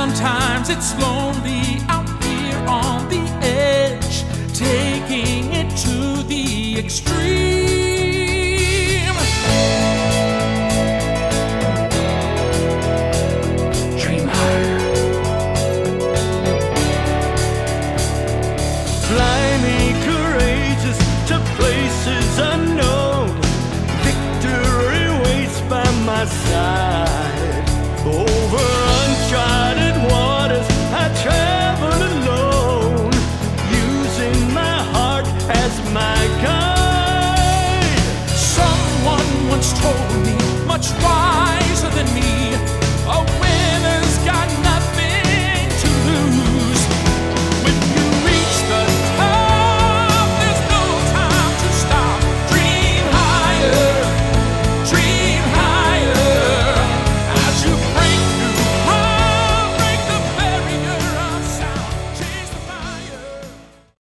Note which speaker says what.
Speaker 1: Sometimes it's lonely out here on the edge, taking it to the extreme.